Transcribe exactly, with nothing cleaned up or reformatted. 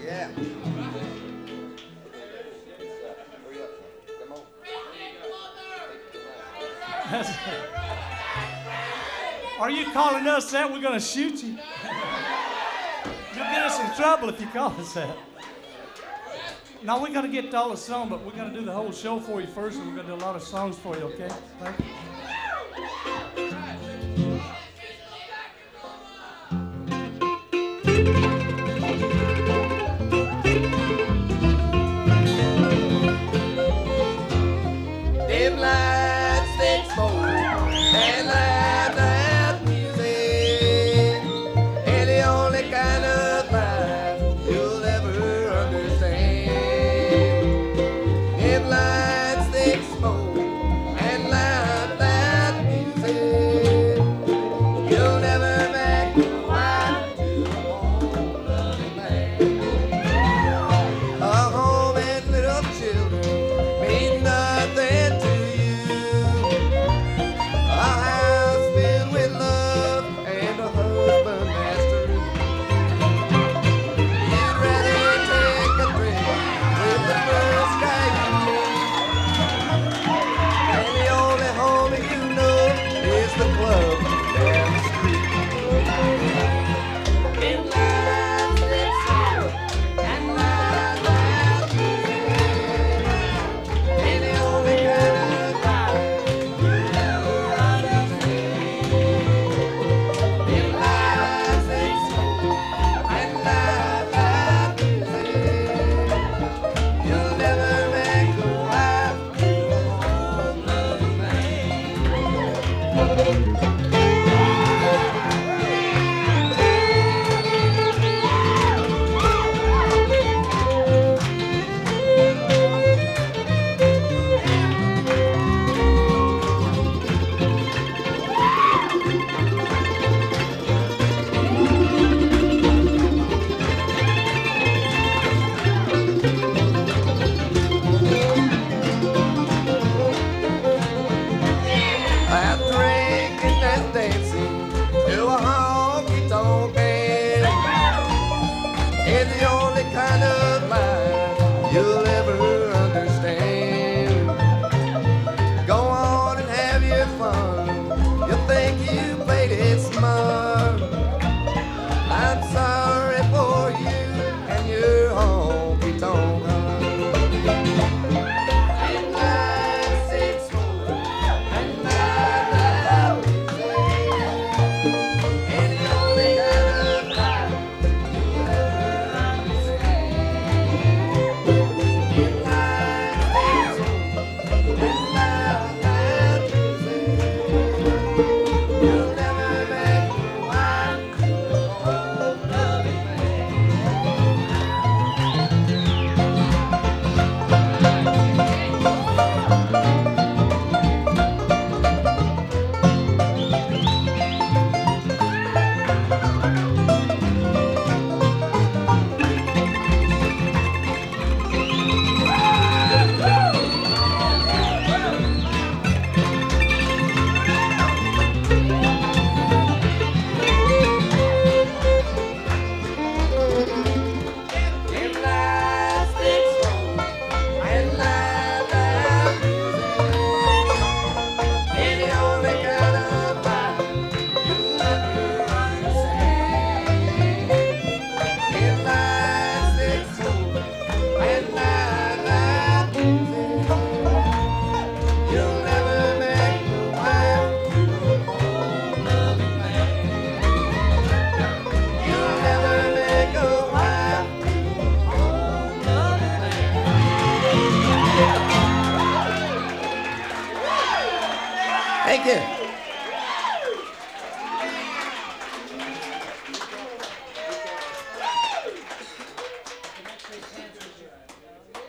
Yeah. Are you calling us that? We're going to shoot you. You'll get us in trouble if you call us that. No, we're going to get to all the song, but we're going to do the whole show for you first, and we're going to do a lot of songs for you, okay? Thank you.